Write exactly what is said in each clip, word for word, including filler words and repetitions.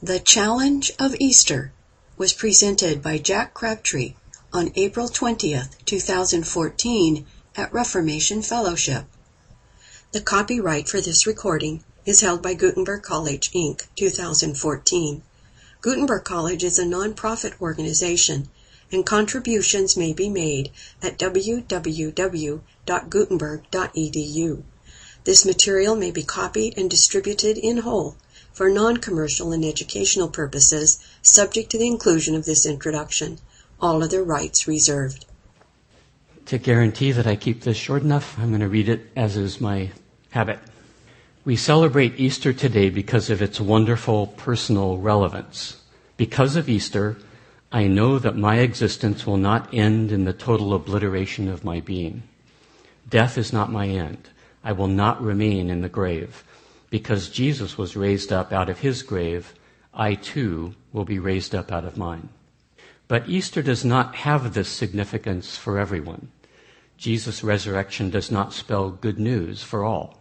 The Challenge of Easter was presented by Jack Crabtree on April twentieth, two thousand fourteen at Reformation Fellowship. The copyright for this recording is held by Gutenberg College, Incorporated, two thousand fourteen. Gutenberg College is a non-profit organization, and contributions may be made at w w w dot gutenberg dot e d u. This material may be copied and distributed in whole for non-commercial and educational purposes, subject to the inclusion of this introduction. All other rights reserved. To guarantee that I keep this short enough, I'm going to read it as is my habit. We celebrate Easter today because of its wonderful personal relevance. Because of Easter, I know that my existence will not end in the total obliteration of my being. Death is not my end. I will not remain in the grave. Because Jesus was raised up out of his grave, I too will be raised up out of mine. But Easter does not have this significance for everyone. Jesus' resurrection does not spell good news for all.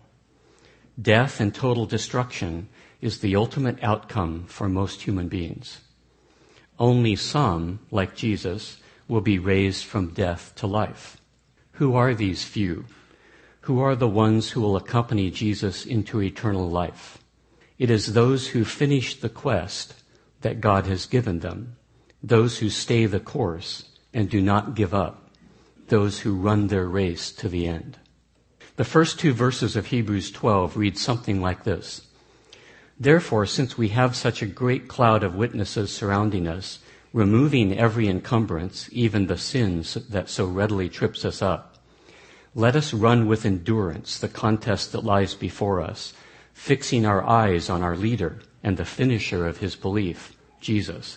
Death and total destruction is the ultimate outcome for most human beings. Only some, like Jesus, will be raised from death to life. Who are these few? Who are the ones who will accompany Jesus into eternal life? It is those who finish the quest that God has given them, those who stay the course and do not give up, those who run their race to the end. The first two verses of Hebrews twelve read something like this. Therefore, since we have such a great cloud of witnesses surrounding us, removing every encumbrance, even the sins that so readily trips us up, let us run with endurance the contest that lies before us, fixing our eyes on our leader and the finisher of his belief, Jesus.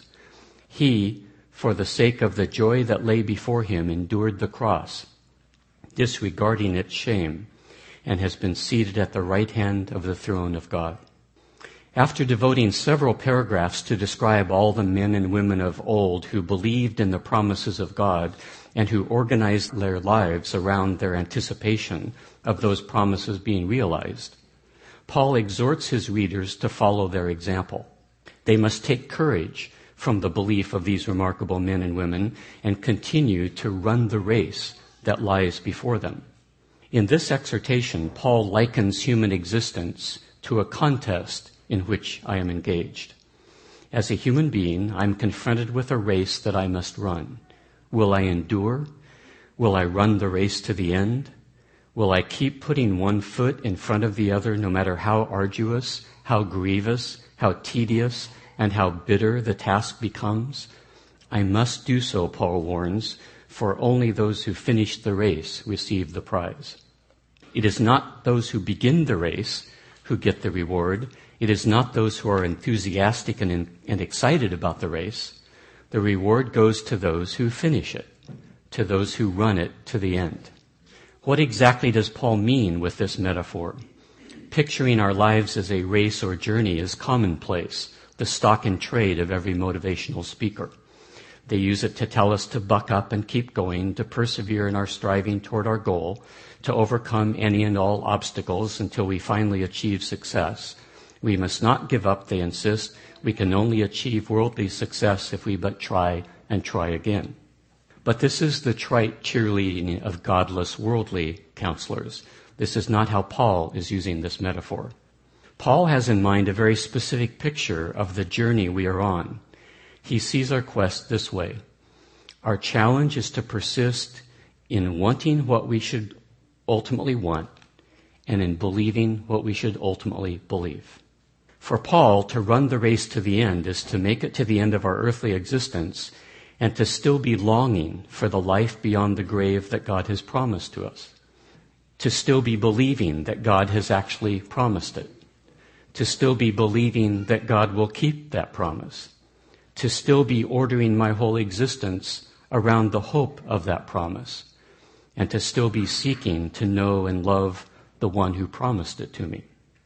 He, for the sake of the joy that lay before him, endured the cross, disregarding its shame, and has been seated at the right hand of the throne of God. After devoting several paragraphs to describe all the men and women of old who believed in the promises of God and who organized their lives around their anticipation of those promises being realized, Paul exhorts his readers to follow their example. They must take courage from the belief of these remarkable men and women and continue to run the race that lies before them. In this exhortation, Paul likens human existence to a contest in which I am engaged. As a human being, I'm confronted with a race that I must run. Will I endure? Will I run the race to the end? Will I keep putting one foot in front of the other no matter how arduous, how grievous, how tedious, and how bitter the task becomes? I must do so, Paul warns, for only those who finish the race receive the prize. It is not those who begin the race who get the reward. It is not those who are enthusiastic and, and excited about the race. The reward goes to those who finish it, to those who run it to the end. What exactly does Paul mean with this metaphor? Picturing our lives as a race or journey is commonplace, the stock in trade of every motivational speaker. They use it to tell us to buck up and keep going, to persevere in our striving toward our goal, to overcome any and all obstacles until we finally achieve success. We must not give up, they insist. We can only achieve worldly success if we but try and try again. But this is the trite cheerleading of godless worldly counselors. This is not how Paul is using this metaphor. Paul has in mind a very specific picture of the journey we are on. He sees our quest this way. Our challenge is to persist in wanting what we should ultimately want and in believing what we should ultimately believe. For Paul, to run the race to the end is to make it to the end of our earthly existence and to still be longing for the life beyond the grave that God has promised to us. To still be believing that God has actually promised it. To still be believing that God will keep that promise. To still be ordering my whole existence around the hope of that promise. And to still be seeking to know and love the one who promised it to me.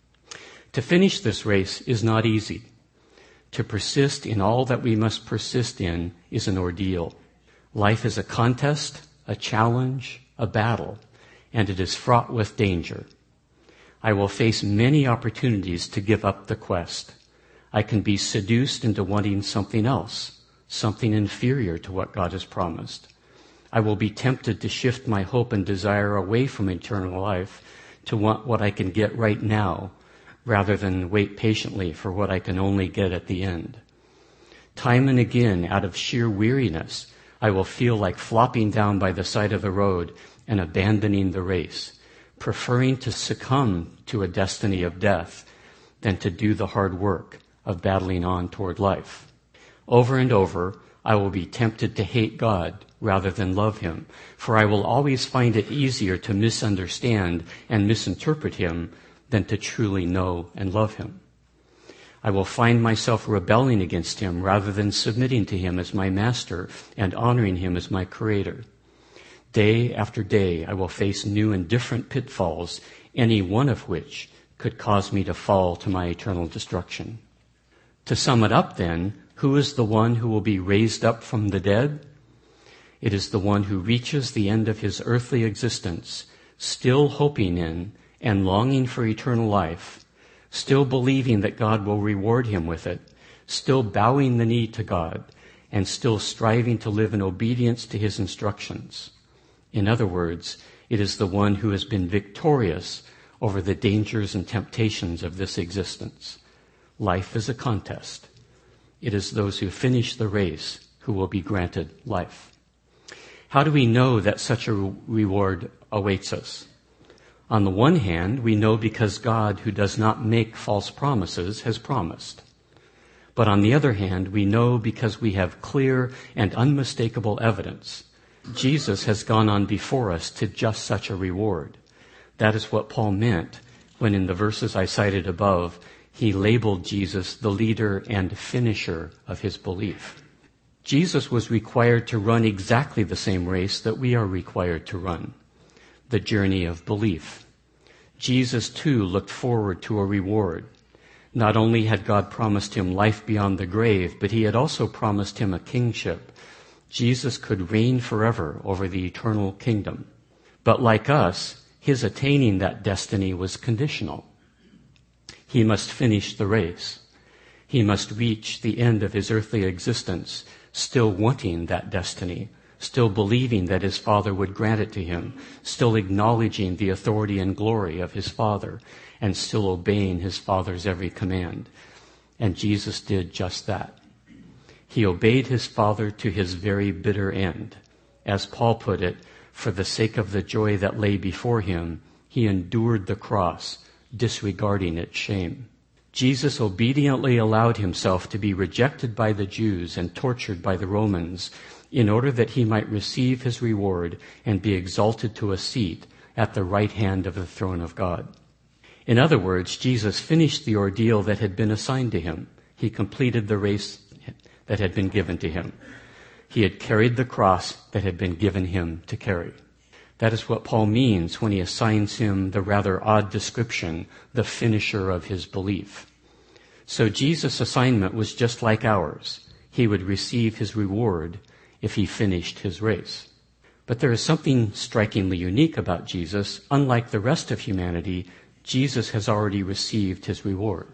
To finish this race is not easy. To persist in all that we must persist in is an ordeal. Life is a contest, a challenge, a battle, and it is fraught with danger. I will face many opportunities to give up the quest. I can be seduced into wanting something else, something inferior to what God has promised. I will be tempted to shift my hope and desire away from eternal life to want what I can get right now, rather than wait patiently for what I can only get at the end. Time and again, out of sheer weariness, I will feel like flopping down by the side of the road and abandoning the race, preferring to succumb to a destiny of death than to do the hard work of battling on toward life. Over and over, I will be tempted to hate God rather than love him, for I will always find it easier to misunderstand and misinterpret him than to truly know and love him. I will find myself rebelling against him rather than submitting to him as my master and honoring him as my creator. Day after day, I will face new and different pitfalls, any one of which could cause me to fall to my eternal destruction. To sum it up then, who is the one who will be raised up from the dead? It is the one who reaches the end of his earthly existence, still hoping in and longing for eternal life, still believing that God will reward him with it, still bowing the knee to God, and still striving to live in obedience to his instructions. In other words, it is the one who has been victorious over the dangers and temptations of this existence. Life is a contest. It is those who finish the race who will be granted life. How do we know that such a reward awaits us? On the one hand, we know because God, who does not make false promises, has promised. But on the other hand, we know because we have clear and unmistakable evidence. Jesus has gone on before us to just such a reward. That is what Paul meant when in the verses I cited above, he labeled Jesus the leader and finisher of his belief. Jesus was required to run exactly the same race that we are required to run, the journey of belief. Jesus too looked forward to a reward. Not only had God promised him life beyond the grave, but he had also promised him a kingship. Jesus could reign forever over the eternal kingdom. But like us, his attaining that destiny was conditional. He must finish the race. He must reach the end of his earthly existence, still wanting that destiny, still believing that his Father would grant it to him, still acknowledging the authority and glory of his Father, and still obeying his Father's every command. And Jesus did just that. He obeyed his Father to his very bitter end. As Paul put it, for the sake of the joy that lay before him, he endured the cross, disregarding its shame. Jesus obediently allowed himself to be rejected by the Jews and tortured by the Romans in order that he might receive his reward and be exalted to a seat at the right hand of the throne of God. In other words, Jesus finished the ordeal that had been assigned to him. He completed the race that had been given to him. He had carried the cross that had been given him to carry. That is what Paul means when he assigns him the rather odd description, the finisher of his belief. So Jesus' assignment was just like ours. He would receive his reward if he finished his race. But there is something strikingly unique about Jesus. Unlike the rest of humanity, Jesus has already received his reward.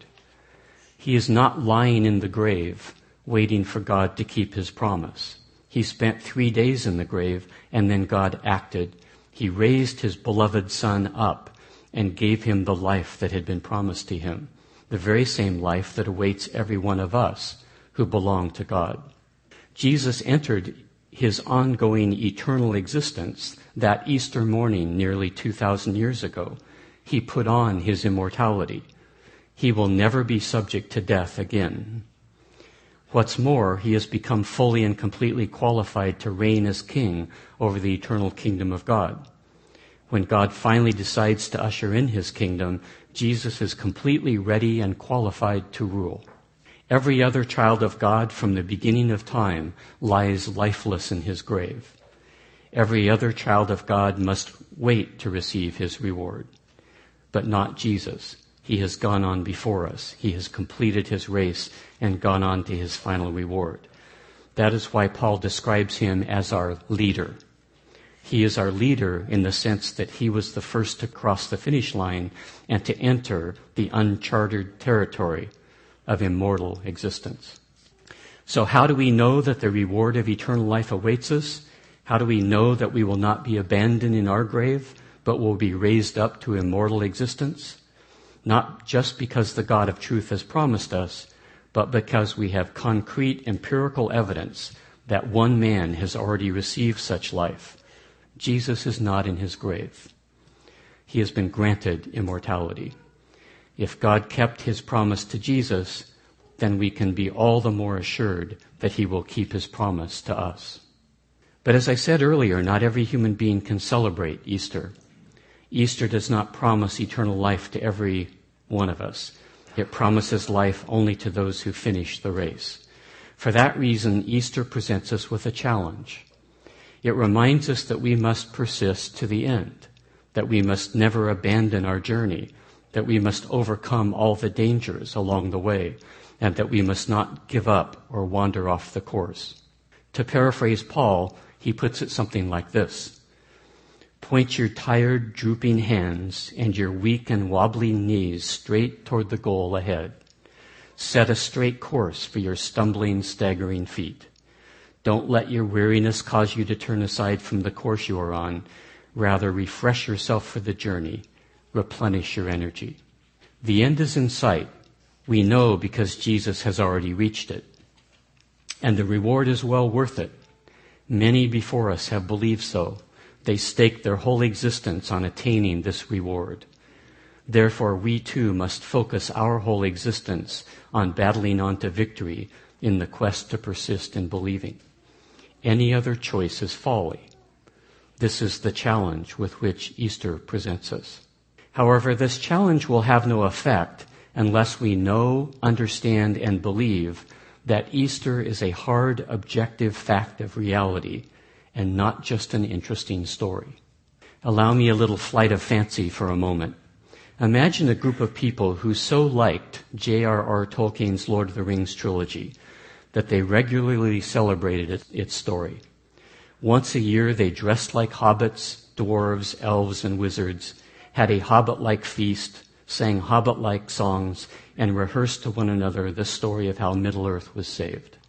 He is not lying in the grave, waiting for God to keep his promise. He spent three days in the grave, and then God acted. He raised his beloved Son up and gave him the life that had been promised to him, the very same life that awaits every one of us who belong to God. Jesus entered his ongoing eternal existence that Easter morning nearly two thousand years ago. He put on his immortality. He will never be subject to death again. What's more, he has become fully and completely qualified to reign as king over the eternal kingdom of God. When God finally decides to usher in his kingdom, Jesus is completely ready and qualified to rule. Every other child of God from the beginning of time lies lifeless in his grave. Every other child of God must wait to receive his reward. But not Jesus. He has gone on before us. He has completed his race and gone on to his final reward. That is why Paul describes him as our leader. He is our leader in the sense that he was the first to cross the finish line and to enter the uncharted territory, of immortal existence. So how do we know that the reward of eternal life awaits us? How do we know that we will not be abandoned in our grave, but will be raised up to immortal existence? Not just because the God of truth has promised us, but because we have concrete empirical evidence that one man has already received such life. Jesus is not in his grave. He has been granted immortality. If God kept his promise to Jesus, then we can be all the more assured that he will keep his promise to us. But as I said earlier, not every human being can celebrate Easter. Easter does not promise eternal life to every one of us. It promises life only to those who finish the race. For that reason, Easter presents us with a challenge. It reminds us that we must persist to the end, that we must never abandon our journey, that we must overcome all the dangers along the way, and that we must not give up or wander off the course. To paraphrase Paul, he puts it something like this: point your tired, drooping hands and your weak and wobbling knees straight toward the goal ahead. Set a straight course for your stumbling, staggering feet. Don't let your weariness cause you to turn aside from the course you are on. Rather, refresh yourself for the journey. Replenish your energy. The end is in sight. We know because Jesus has already reached it. And the reward is well worth it. Many before us have believed so. They staked their whole existence on attaining this reward. Therefore, we too must focus our whole existence on battling on to victory in the quest to persist in believing. Any other choice is folly. This is the challenge with which Easter presents us. However, this challenge will have no effect unless we know, understand, and believe that Easter is a hard, objective fact of reality and not just an interesting story. Allow me a little flight of fancy for a moment. Imagine a group of people who so liked J R R Tolkien's Lord of the Rings trilogy that they regularly celebrated it, its story. Once a year, they dressed like hobbits, dwarves, elves, and wizards, had a hobbit-like feast, sang hobbit-like songs, and rehearsed to one another the story of how Middle-earth was saved.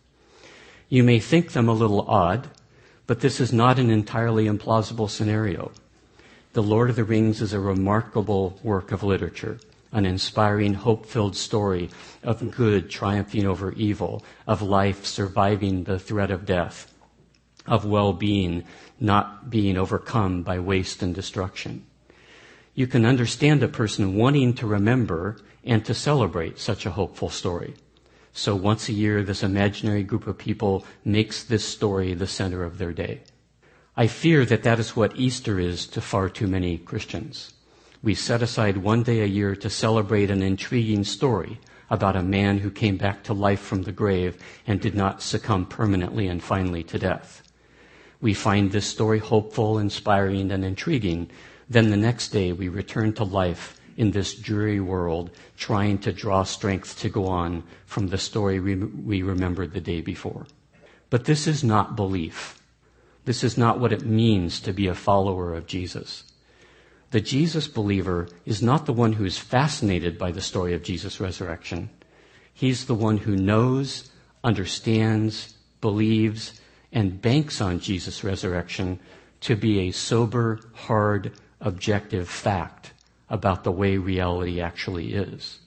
You may think them a little odd, but this is not an entirely implausible scenario. The Lord of the Rings is a remarkable work of literature, an inspiring, hope-filled story of good triumphing over evil, of life surviving the threat of death, of well-being not being overcome by waste and destruction. You can understand a person wanting to remember and to celebrate such a hopeful story. So once a year, this imaginary group of people makes this story the center of their day. I fear that that is what Easter is to far too many Christians. We set aside one day a year to celebrate an intriguing story about a man who came back to life from the grave and did not succumb permanently and finally to death. We find this story hopeful, inspiring, and intriguing. Then the next day we return to life in this dreary world, trying to draw strength to go on from the story we, we remembered the day before. But this is not belief. This is not what it means to be a follower of Jesus. The Jesus believer is not the one who is fascinated by the story of Jesus' resurrection. He's the one who knows, understands, believes, and banks on Jesus' resurrection to be a sober, hard, objective fact about the way reality actually is.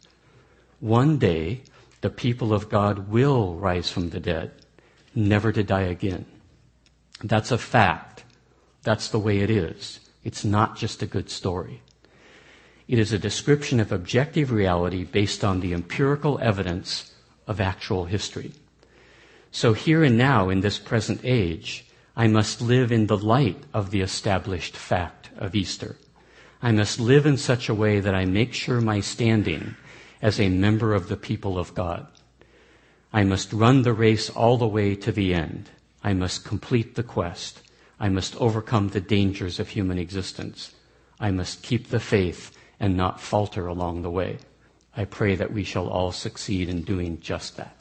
One day, the people of God will rise from the dead, never to die again. That's a fact. That's the way it is. It's not just a good story. It is a description of objective reality based on the empirical evidence of actual history. So here and now, in this present age, I must live in the light of the established fact of Easter. I must live in such a way that I make sure my standing as a member of the people of God. I must run the race all the way to the end. I must complete the quest. I must overcome the dangers of human existence. I must keep the faith and not falter along the way. I pray that we shall all succeed in doing just that.